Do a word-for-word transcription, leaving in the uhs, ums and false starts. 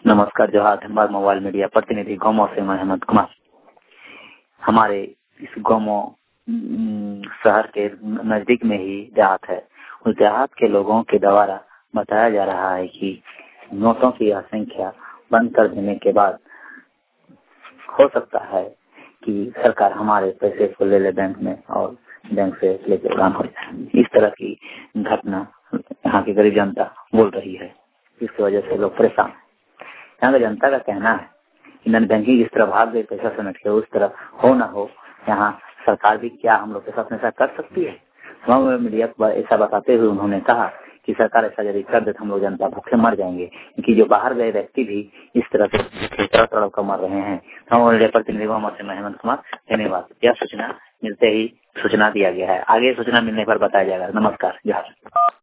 नमस्कार, जोहार, Dhanbad mobile media प्रतिनिधि गाँव से मैं हेमंत कुमार। हमारे इस गाँव शहर के नजदीक में ही देहात है। उस देहात के लोगों के द्वारा बताया जा रहा है कि नोटों की यह संख्या बंद कर देने के बाद हो सकता है कि सरकार हमारे पैसे को ले ले बैंक में और बैंक से लेकर काम हो जाए। इस तरह की घटना यहाँ की गरीब जनता बोल रही है, इसकी वजह से लोग परेशान हैं। यहाँ का जनता का कहना है कि नन बैंकिंग इस तरह भाग गई पैसा समेट के, उस तरह हो ना हो, यहाँ सरकार भी क्या हम लोग के साथ ऐसा कर सकती है। गाँव में मीडिया को ऐसा बताते हुए उन्होंने कहा कि सरकार ऐसा यदि कर दे तो हम लोग जनता भूखे मर जाएंगे, क्योंकि जो बाहर गए व्यक्ति भी इस तरह से तड़प कर मर रहे हैं। हम प्रतिनिधि से मैं हेमंत कुमार, धन्यवाद। यह सूचना मिलते ही सूचना दिया गया है, आगे सूचना मिलने पर बताया जाएगा। नमस्कार, जोहार।